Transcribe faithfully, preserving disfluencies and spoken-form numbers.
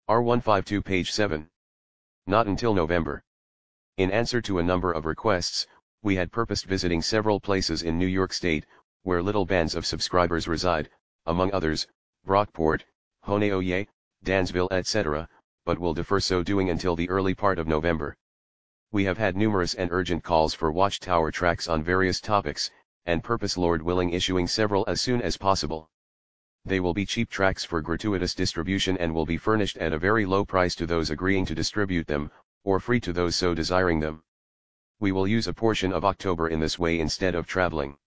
R one fifty-two page seven. Not until November. In answer to a number of requests, we had purposed visiting several places in New York State, where little bands of subscribers reside, among others, Brockport, Honeoye, Dansville et cetera, but will defer so doing until the early part of November. We have had numerous and urgent calls for Watchtower tracks on various topics, and purpose Lord willing issuing several as soon as possible. They will be cheap tracks for gratuitous distribution and will be furnished at a very low price to those agreeing to distribute them, or free to those so desiring them. We will use a portion of October in this way instead of traveling.